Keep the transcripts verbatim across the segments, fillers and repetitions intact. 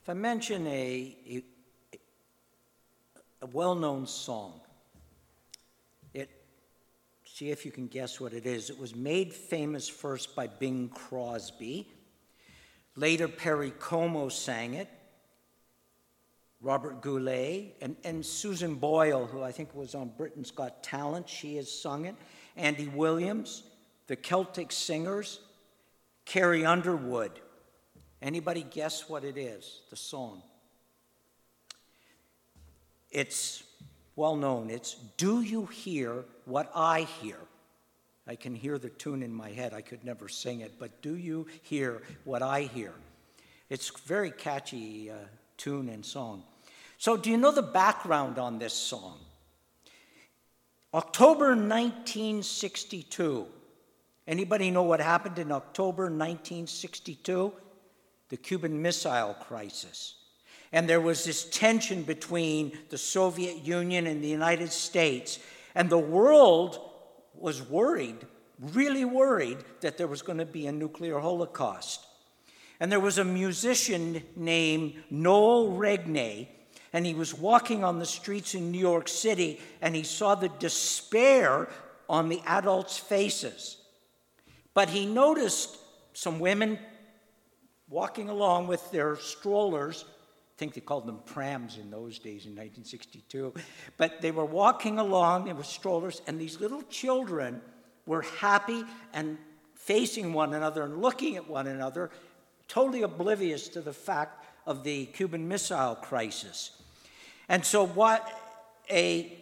If I mention a, a, a well-known song, it, see if you can guess what it is. It was made famous first by Bing Crosby. Later, Perry Como sang it. Robert Goulet, and, and Susan Boyle, who I think was on Britain's Got Talent, she has sung it. Andy Williams, the Celtic Singers, Carrie Underwood. Anybody guess what it is, the song? It's well known. It's Do You Hear What I Hear? I can hear the tune in my head. I could never sing it, but do you hear what I hear? It's a very catchy uh, tune and song. So do you know the background on this song? October nineteen sixty-two. Anybody know what happened in October nineteen sixty-two? The Cuban Missile Crisis. And there was this tension between the Soviet Union and the United States. And the world was worried, really worried, that there was going to be a nuclear holocaust. And there was a musician named Noel Regney, and he was walking on the streets in New York City, and he saw the despair on the adults' faces. But he noticed some women walking along with their strollers. I think they called them prams in those days in nineteen sixty-two. But they were walking along, there were strollers, and these little children were happy and facing one another and looking at one another, totally oblivious to the fact of the Cuban Missile Crisis. And so what a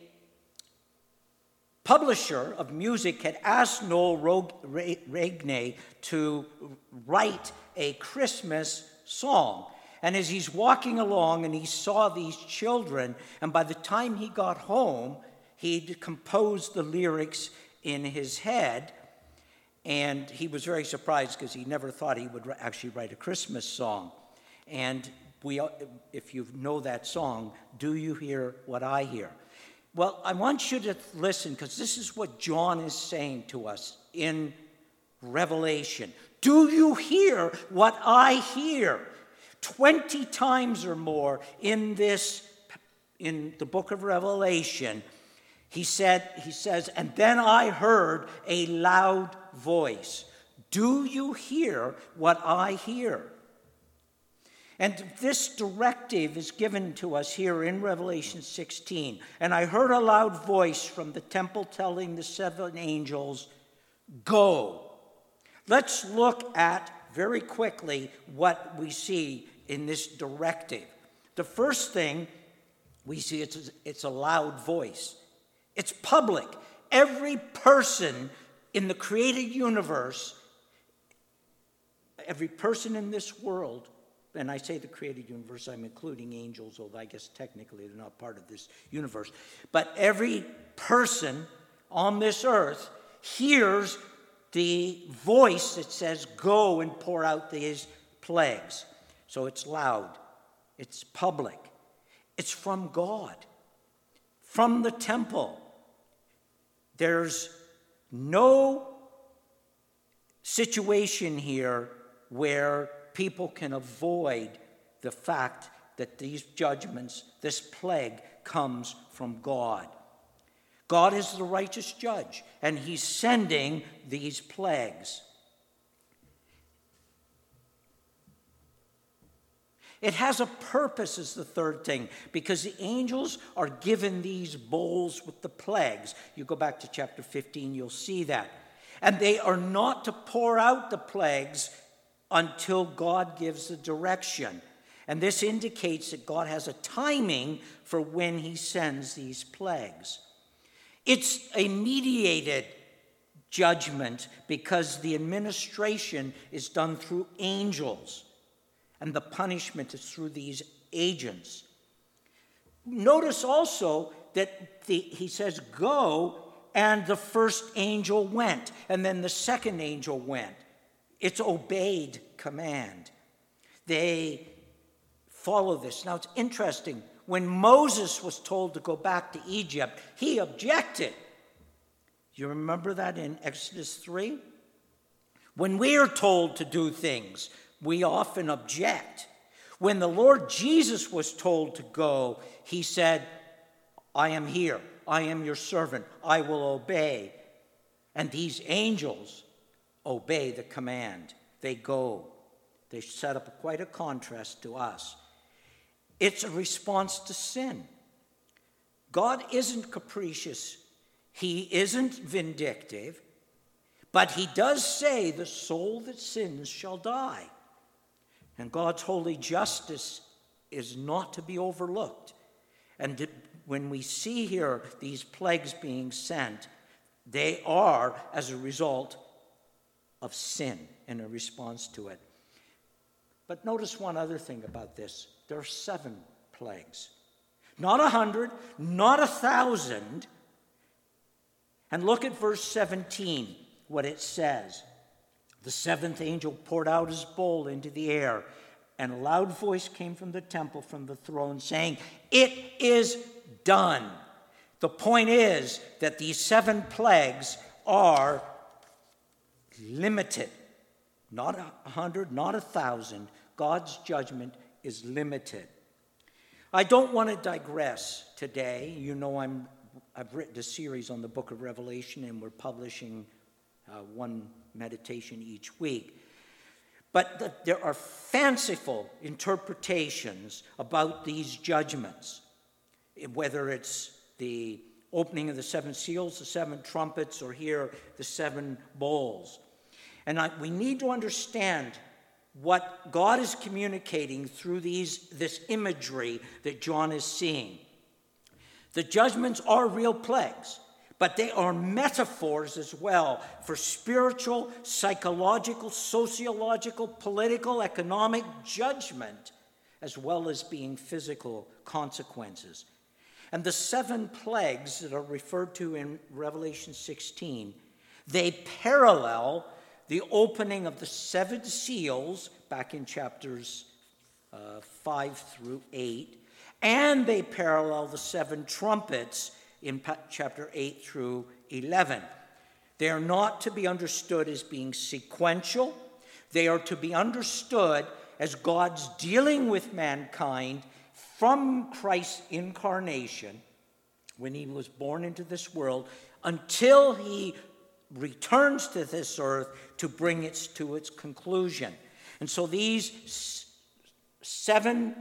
publisher of music had asked Noel Regney to write a Christmas song. And as he's walking along and he saw these children, and by the time he got home, he'd composed the lyrics in his head, and he was very surprised because he never thought he would actually write a Christmas song. And we, if you know that song, Do You Hear What I Hear? Well, I want you to listen, because this is what John is saying to us in Revelation. Do you hear what I hear? Twenty times or more in this, in the book of Revelation, he said, he says, and then I heard a loud voice. Do you hear what I hear? And this directive is given to us here in Revelation sixteen. And I heard a loud voice from the temple telling the seven angels, go. Let's look at very quickly what we see in this directive. The first thing we see, it's, it's a loud voice. It's public. Every person in the created universe, every person in this world, and I say the created universe, I'm including angels, although I guess technically they're not part of this universe, but every person on this earth hears the voice that says, go and pour out these plagues. So it's loud, it's public, it's from God, from the temple. There's no situation here where people can avoid the fact that these judgments, this plague, comes from God. God is the righteous judge, and he's sending these plagues. It has a purpose, is the third thing, because the angels are given these bowls with the plagues. You go back to chapter fifteen, you'll see that. And they are not to pour out the plagues until God gives the direction. And this indicates that God has a timing for when he sends these plagues. It's a mediated judgment because the administration is done through angels, and the punishment is through these agents. Notice also that the, he says, go, and the first angel went, and then the second angel went. It's obeyed command. They follow this. Now, it's interesting. When Moses was told to go back to Egypt, he objected. You remember that in Exodus three? When we are told to do things, we often object. When the Lord Jesus was told to go, he said, I am here. I am your servant. I will obey. And these angels obey the command. They go. They set up quite a contrast to us. It's a response to sin. God isn't capricious. He isn't vindictive. But he does say the soul that sins shall die. And God's holy justice is not to be overlooked. And when we see here these plagues being sent, they are as a result of sin and a response to it. But notice one other thing about this. There are seven plagues. Not a hundred, not a thousand. And look at verse seventeen, what it says. The seventh angel poured out his bowl into the air, and a loud voice came from the temple, from the throne, saying, It is done. The point is that these seven plagues are limited. Not a hundred, not a thousand. God's judgment is limited. I don't want to digress today. You know I'm, I've written a series on the book of Revelation, and we're publishing uh, one meditation each week. But the, there are fanciful interpretations about these judgments, whether it's the opening of the seven seals, the seven trumpets, or here the seven bowls. And I, we need to understand what God is communicating through these, this imagery that John is seeing. The judgments are real plagues, but they are metaphors as well for spiritual, psychological, sociological, political, economic judgment, as well as being physical consequences. And the seven plagues that are referred to in Revelation sixteen, they parallel the opening of the seven seals back in chapters uh, five through eight, and they parallel the seven trumpets in chapter eight through eleven. They are not to be understood as being sequential. They are to be understood as God's dealing with mankind from Christ's incarnation, when he was born into this world, until he returns to this earth to bring it to its conclusion. And so these seven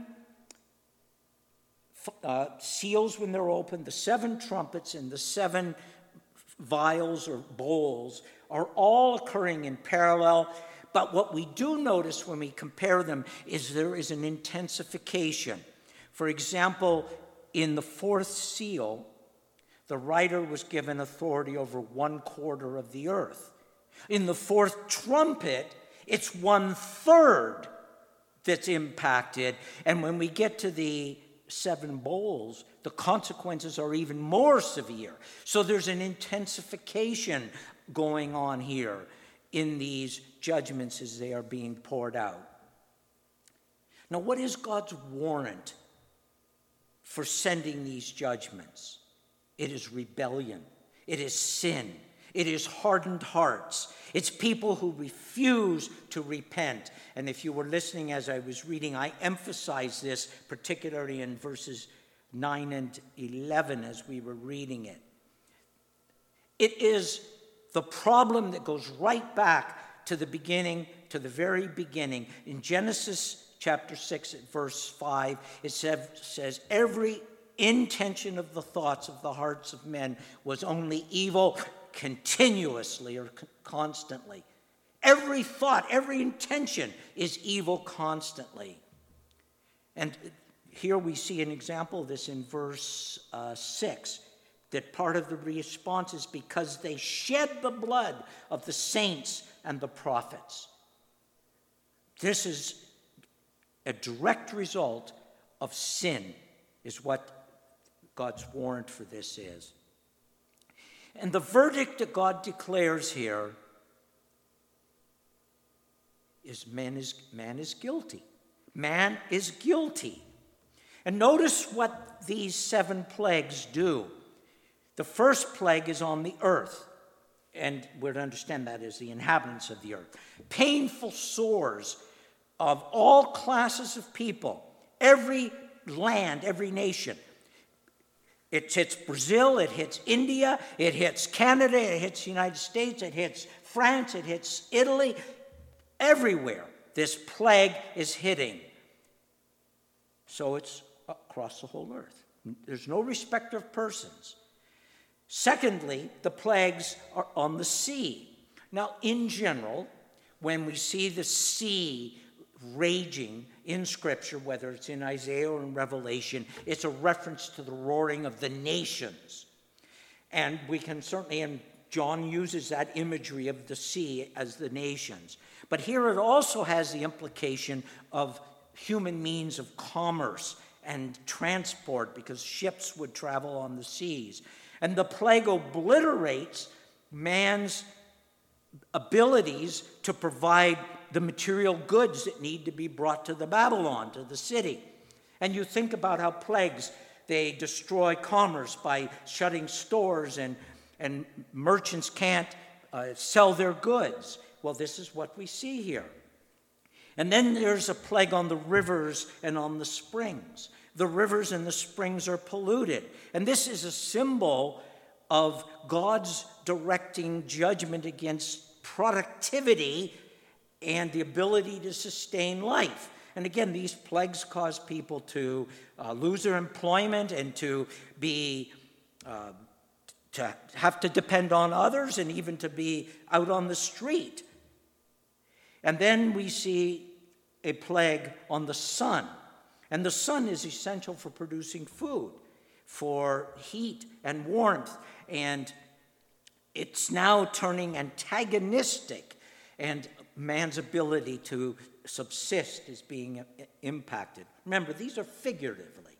uh, seals, when they're opened, the seven trumpets and the seven vials or bowls are all occurring in parallel. But what we do notice when we compare them is there is an intensification. For example, in the fourth seal, the writer was given authority over one quarter of the earth. In the fourth trumpet, it's one third that's impacted. And when we get to the seven bowls, the consequences are even more severe. So there's an intensification going on here in these judgments as they are being poured out. Now, what is God's warrant for sending these judgments? It is rebellion. It is sin. It is hardened hearts. It's people who refuse to repent. And if you were listening as I was reading, I emphasized this particularly in verses nine and eleven as we were reading it. It is the problem that goes right back to the beginning, to the very beginning. In Genesis chapter six, at verse five, it says, every intention of the thoughts of the hearts of men was only evil continuously or constantly. Every thought, every intention is evil constantly. And here we see an example of this in verse uh, six, that part of the response is because they shed the blood of the saints and the prophets. This is a direct result of sin, is what God's warrant for this is. And the verdict that God declares here is man is, man is guilty. Man is guilty. And notice what these seven plagues do. The first plague is on the earth, and we're to understand that as the inhabitants of the earth. Painful sores of all classes of people, every land, every nation. It hits Brazil, it hits India, it hits Canada, it hits the United States, it hits France, it hits Italy. Everywhere this plague is hitting. So it's across the whole earth. There's no respect of persons. Secondly, the plagues are on the sea. Now, in general, when we see the sea raging in Scripture, whether it's in Isaiah or in Revelation, it's a reference to the roaring of the nations. And we can certainly, and John uses that imagery of the sea as the nations. But here it also has the implication of human means of commerce and transport, because ships would travel on the seas. And the plague obliterates man's abilities to provide the material goods that need to be brought to the Babylon, to the city. And you think about how plagues, they destroy commerce by shutting stores, and, and merchants can't uh, sell their goods. Well, this is what we see here. And then there's a plague on the rivers and on the springs. The rivers and the springs are polluted. And this is a symbol of God's directing judgment against productivity and the ability to sustain life. And again, these plagues cause people to uh, lose their employment and to be uh, to have to depend on others, and even to be out on the street. And then we see a plague on the sun. And the sun is essential for producing food, for heat and warmth. And it's now turning antagonistic, and man's ability to subsist is being impacted. Remember, these are figuratively.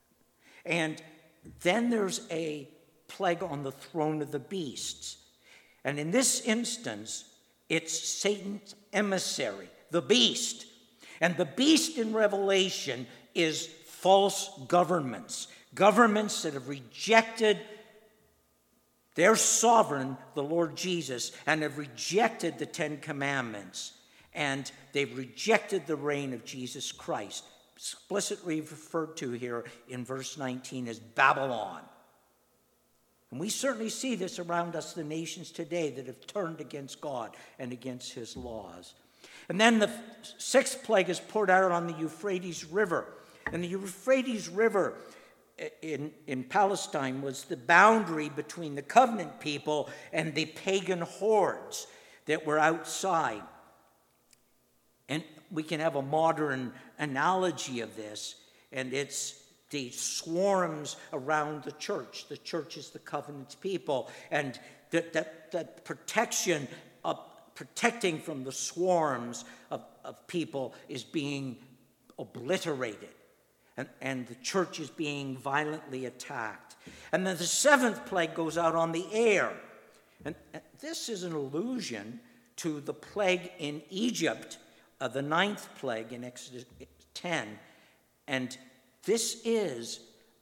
And then there's a plague on the throne of the beasts. And in this instance, it's Satan's emissary, the beast. And the beast in Revelation is false governments, governments that have rejected their sovereign, the Lord Jesus, and have rejected the Ten Commandments. And they've rejected the reign of Jesus Christ, explicitly referred to here in verse nineteen as Babylon. And we certainly see this around us, the nations today that have turned against God and against his laws. And then the sixth plague is poured out on the Euphrates River. And the Euphrates River in, in Palestine was the boundary between the covenant people and the pagan hordes that were outside. And we can have a modern analogy of this, and it's the swarms around the church. The church is the covenant people, and that, that, that protection of protecting from the swarms of, of people is being obliterated. And, and the church is being violently attacked. And then the seventh plague goes out on the air. And, and this is an allusion to the plague in Egypt, uh, the ninth plague in Exodus ten. And this is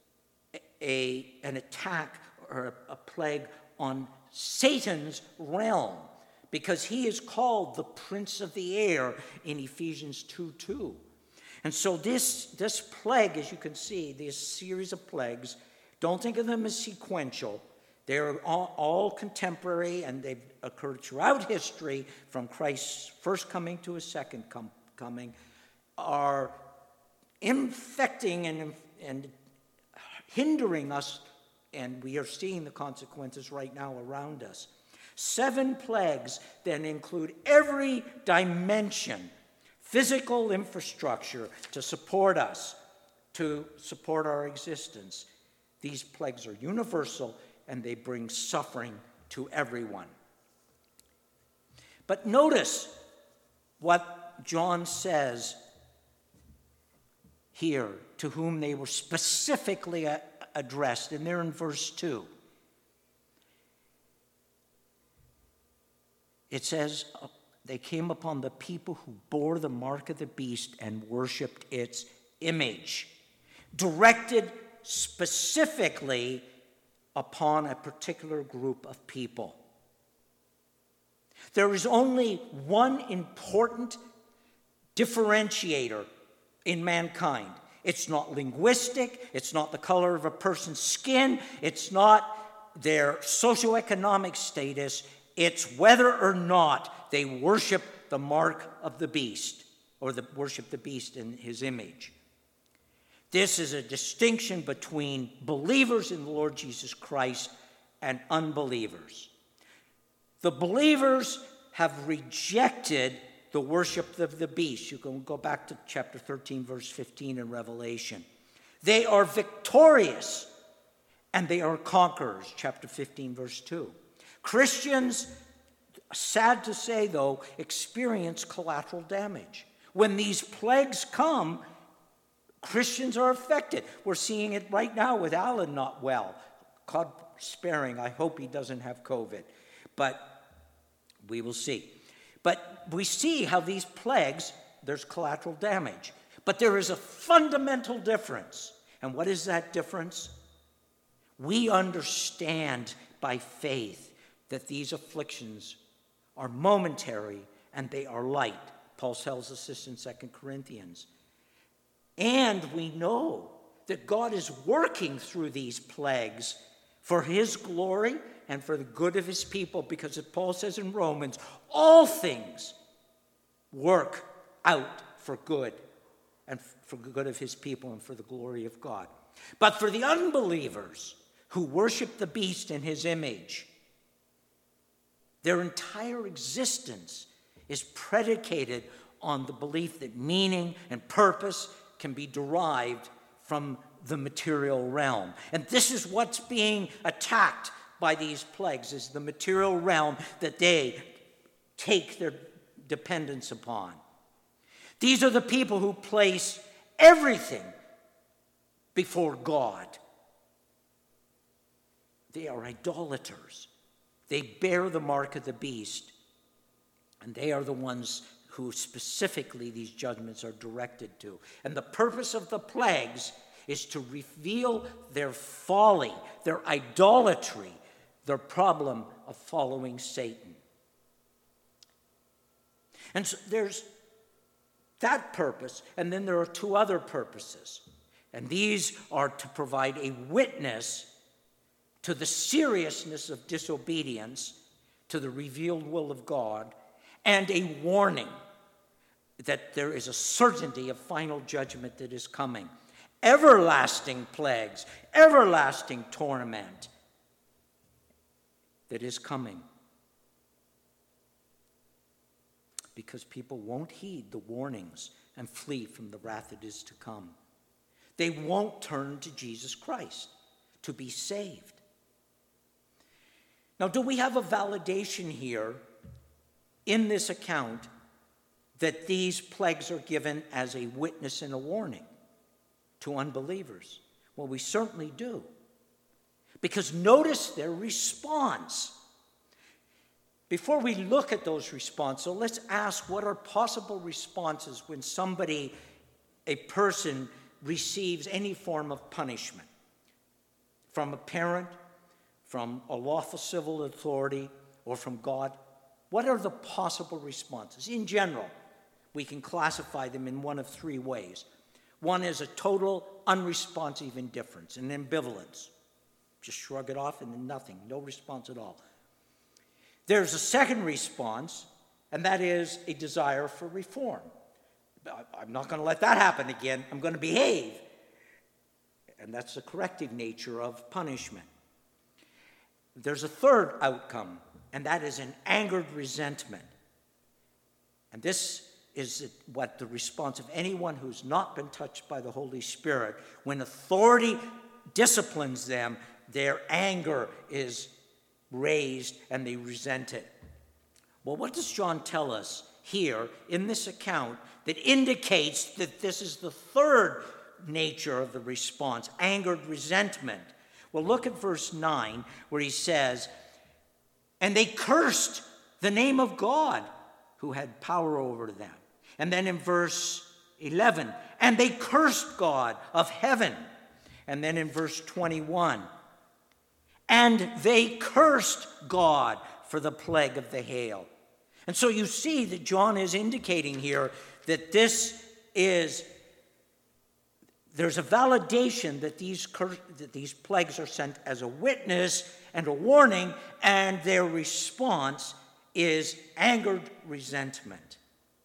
a, an attack or a, a plague on Satan's realm, because he is called the prince of the air in Ephesians two two. And so this, this plague, as you can see, this series of plagues, don't think of them as sequential. They're all, all contemporary, and they've occurred throughout history, from Christ's first coming to his second com- coming, are infecting and, and hindering us, and we are seeing the consequences right now around us. Seven plagues then include every dimension, physical infrastructure to support us, to support our existence. These plagues are universal, and they bring suffering to everyone. But notice what John says here, to whom they were specifically addressed, and they're in verse two. It says, they came upon the people who bore the mark of the beast and worshipped its image, directed specifically upon a particular group of people. There is only one important differentiator in mankind. It's not linguistic. It's not the color of a person's skin. It's not their socioeconomic status. It's whether or not they worship the mark of the beast, or the, worship the beast in his image. This is a distinction between believers in the Lord Jesus Christ and unbelievers. The believers have rejected the worship of the beast. You can go back to chapter thirteen, verse fifteen in Revelation. They are victorious and they are conquerors, chapter fifteen, verse two. Christians, sad to say though, experience collateral damage. When these plagues come, Christians are affected. We're seeing it right now with Alan not well. God sparing, I hope he doesn't have COVID. But we will see. But we see how these plagues, there's collateral damage. But there is a fundamental difference. And what is that difference? We understand by faith that these afflictions are momentary and they are light. Paul tells us this in Second Corinthians. And we know that God is working through these plagues for his glory and for the good of his people, because as Paul says in Romans, all things work out for good and for the good of his people and for the glory of God. But for the unbelievers who worship the beast in his image, their entire existence is predicated on the belief that meaning and purpose can be derived from the material realm. And this is what's being attacked by these plagues, is the material realm that they take their dependence upon. These are the people who place everything before God. They are idolaters. They bear the mark of the beast, and they are the ones who specifically these judgments are directed to. And the purpose of the plagues is to reveal their folly, their idolatry, their problem of following Satan. And so there's that purpose, and then there are two other purposes. And these are to provide a witness to the seriousness of disobedience to the revealed will of God, and a warning that there is a certainty of final judgment that is coming. Everlasting plagues, everlasting torment that is coming. Because people won't heed the warnings and flee from the wrath that is to come. They won't turn to Jesus Christ to be saved. Now, do we have a validation here in this account that these plagues are given as a witness and a warning to unbelievers? Well, we certainly do. Because notice their response. Before we look at those responses, let's ask what are possible responses when somebody, a person, receives any form of punishment from a parent, from a lawful civil authority, or from God. What are the possible responses? In general, we can classify them in one of three ways. One is a total unresponsive indifference, an ambivalence. Just shrug it off and then nothing, no response at all. There's a second response, and that is a desire for reform. I'm not going to let that happen again. I'm going to behave. And that's the corrective nature of punishment. There's a third outcome, and that is an angered resentment. And this is what the response of anyone who's not been touched by the Holy Spirit. When authority disciplines them, their anger is raised and they resent it. Well, what does John tell us here in this account that indicates that this is the third nature of the response, angered resentment? Well, look at verse nine, where he says, and they cursed the name of God who had power over them. And then in verse eleven, and they cursed God of heaven. And then in verse twenty-one, and they cursed God for the plague of the hail. And so you see that John is indicating here that this is, there's a validation that these, cur- that these plagues are sent as a witness and a warning, and their response is angered resentment.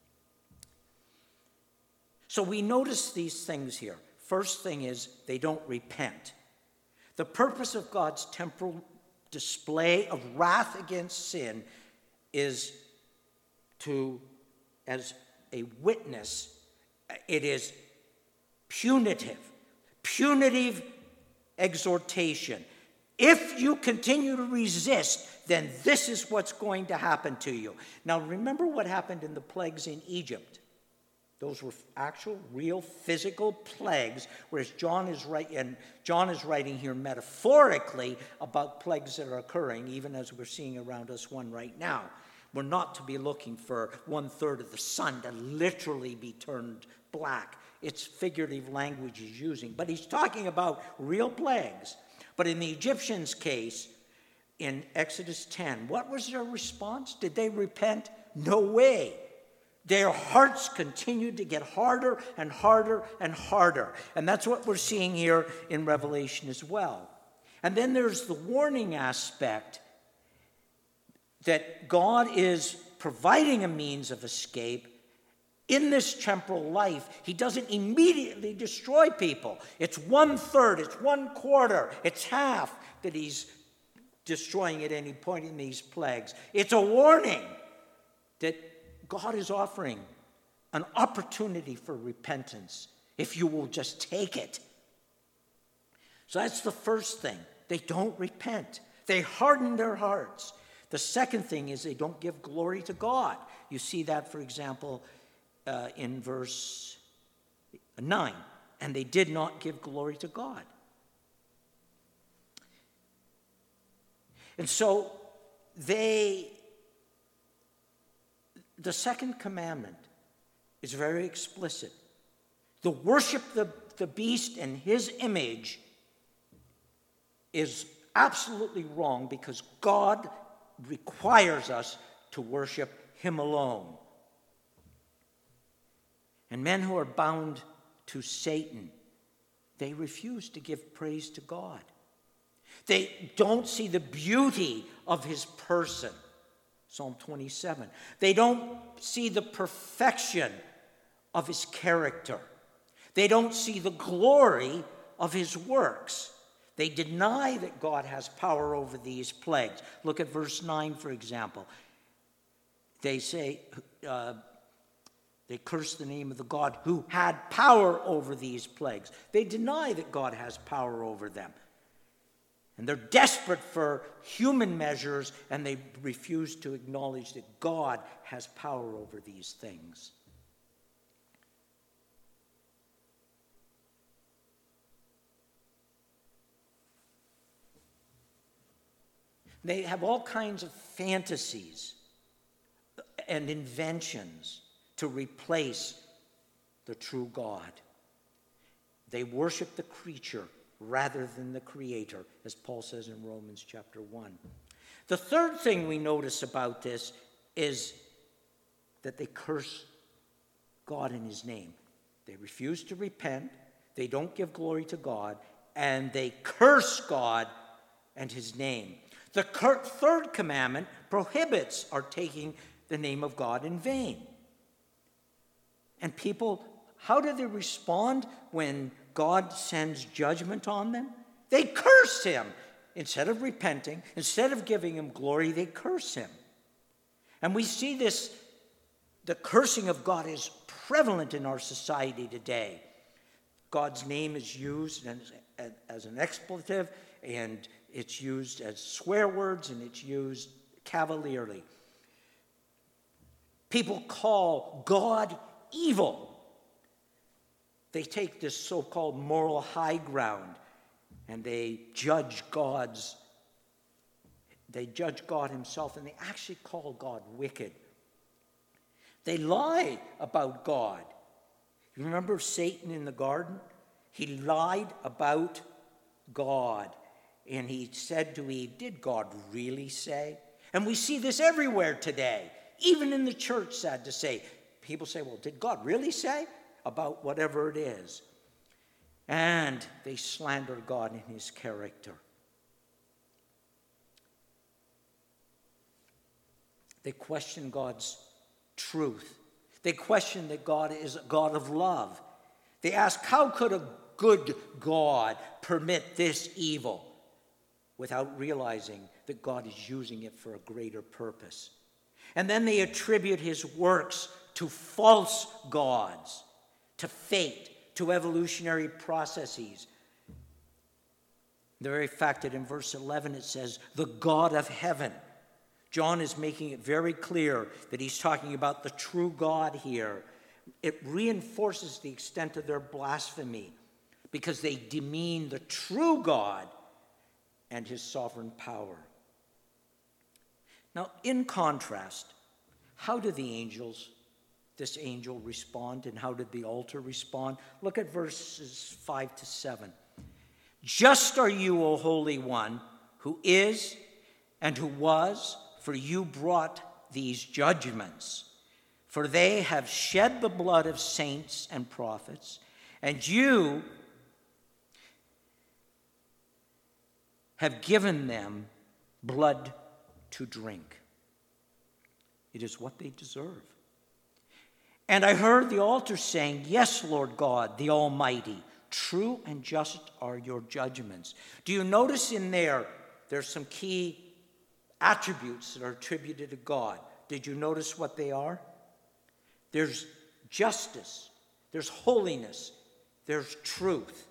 So we notice these things here. First thing is they don't repent. The purpose of God's temporal display of wrath against sin is to, as a witness, it is punitive, punitive exhortation. If you continue to resist, then this is what's going to happen to you. Now, remember what happened in the plagues in Egypt. Those were actual, real, physical plagues, whereas John is writing, and John is writing here metaphorically about plagues that are occurring, even as we're seeing around us one right now. We're not to be looking for one-third of the sun to literally be turned black. It's figurative language he's using, but he's talking about real plagues. But in the Egyptians' case, in Exodus ten, what was their response? Did they repent? No way. Their hearts continued to get harder and harder and harder. And that's what we're seeing here in Revelation as well. And then there's the warning aspect that God is providing a means of escape in this temporal life. He doesn't immediately destroy people. It's one third, it's one quarter, it's half that he's destroying at any point in these plagues. It's a warning that God is offering an opportunity for repentance if you will just take it. So that's the first thing. They don't repent. They harden their hearts. The second thing is they don't give glory to God. You see that, for example, uh, in verse nine. And they did not give glory to God. And so they... The second commandment is very explicit. The worship the, the beast and his image is absolutely wrong because God requires us to worship him alone. And men who are bound to Satan, they refuse to give praise to God. They don't see the beauty of his person. Psalm twenty-seven. They don't see the perfection of his character. They don't see the glory of his works. They deny that God has power over these plagues. Look at verse nine, for example. They say, uh, they curse the name of the God who had power over these plagues. They deny that God has power over them. And they're desperate for human measures, and they refuse to acknowledge that God has power over these things. They have all kinds of fantasies and inventions to replace the true God. They worship the creature rather than the Creator, as Paul says in Romans chapter one. The third thing we notice about this is that they curse God in his name. They refuse to repent, they don't give glory to God, and they curse God and his name. The third commandment prohibits our taking the name of God in vain. And people, how do they respond when God sends judgment on them? They curse him. Instead of repenting, instead of giving him glory, they curse him. And we see this, the cursing of God is prevalent in our society today. God's name is used as, as an expletive, and it's used as swear words, and it's used cavalierly. People call God evil. They take this so-called moral high ground and they judge God's, they judge God himself, and they actually call God wicked. They lie about God. You remember Satan in the garden? He lied about God. And he said to Eve, did God really say? And we see this everywhere today, even in the church, sad to say. people say, well, did God really say about whatever it is? And they slander God in his character. They question God's truth. They question that God is a God of love. They ask, how could a good God permit this evil? Without realizing that God is using it for a greater purpose. And then they attribute his works to false gods, to fate, to evolutionary processes. The very fact that in verse eleven it says, the God of heaven. John is making it very clear that he's talking about the true God here. It reinforces the extent of their blasphemy because they demean the true God and his sovereign power. Now, in contrast, how do the angels, this angel respond, and how did the altar respond? Look at verses five to seven. Just are you, O Holy One, who is and who was, for you brought these judgments. For they have shed the blood of saints and prophets, and you have given them blood to drink. It is what they deserve. And I heard the altar saying, yes, Lord God, the Almighty, true and just are your judgments. Do you notice in there, there's some key attributes that are attributed to God. Did you notice what they are? There's justice, there's holiness, there's truth.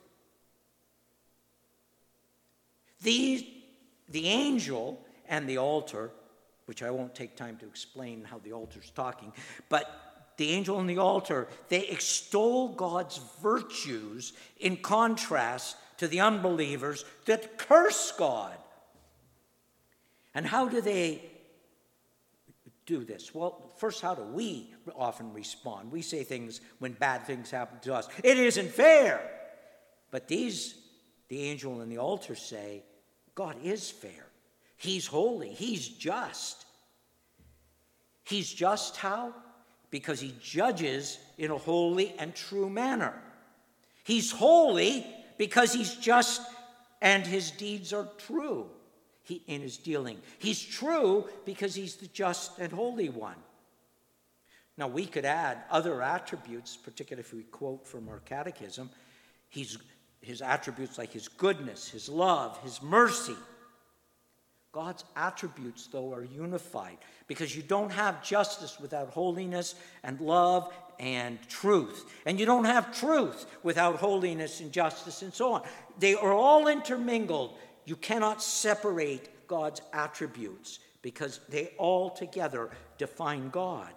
These, the angel and the altar, which I won't take time to explain how the altar's talking, but the angel and the altar, they extol God's virtues in contrast to the unbelievers that curse God. And how do they do this? Well, first, how do we often respond? We say things when bad things happen to us. It isn't fair. But these, the angel and the altar say, God is fair. He's holy. He's just. He's just how? Because he judges in a holy and true manner. He's holy because he's just and his deeds are true he, in his dealing. He's true because he's the just and holy one. Now, we could add other attributes, particularly if we quote from our catechism. He's, his attributes like his goodness, his love, his mercy. God's attributes, though, are unified because you don't have justice without holiness and love and truth. And you don't have truth without holiness and justice and so on. They are all intermingled. You cannot separate God's attributes because they all together define God.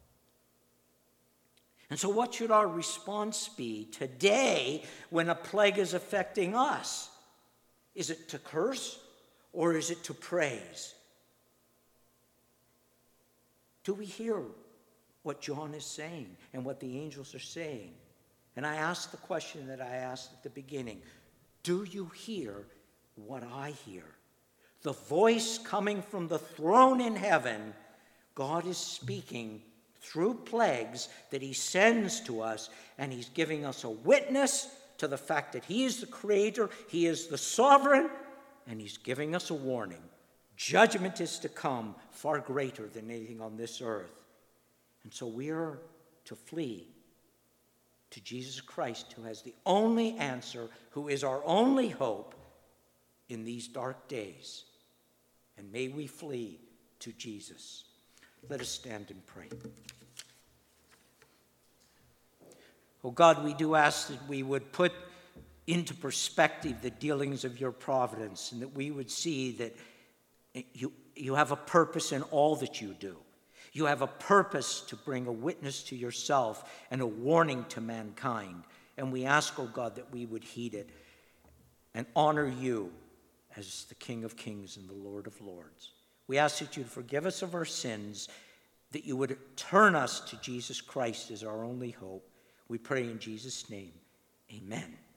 And so what should our response be today when a plague is affecting us? Is it to curse? Or is it to praise? Do we hear what John is saying and what the angels are saying? And I ask the question that I asked at the beginning. Do you hear what I hear? The voice coming from the throne in heaven. God is speaking through plagues that he sends to us, and he's giving us a witness to the fact that he is the creator, he is the sovereign, and he's giving us a warning. Judgment is to come far greater than anything on this earth. And so we are to flee to Jesus Christ, who has the only answer, who is our only hope in these dark days. And may we flee to Jesus. Let us stand and pray. Oh God, we do ask that we would put into perspective the dealings of your providence, and that we would see that you, you have a purpose in all that you do. You have a purpose to bring a witness to yourself and a warning to mankind. And we ask, oh God, that we would heed it and honor you as the King of Kings and the Lord of Lords. We ask that you'd forgive us of our sins, that you would turn us to Jesus Christ as our only hope. We pray in Jesus' name. Amen.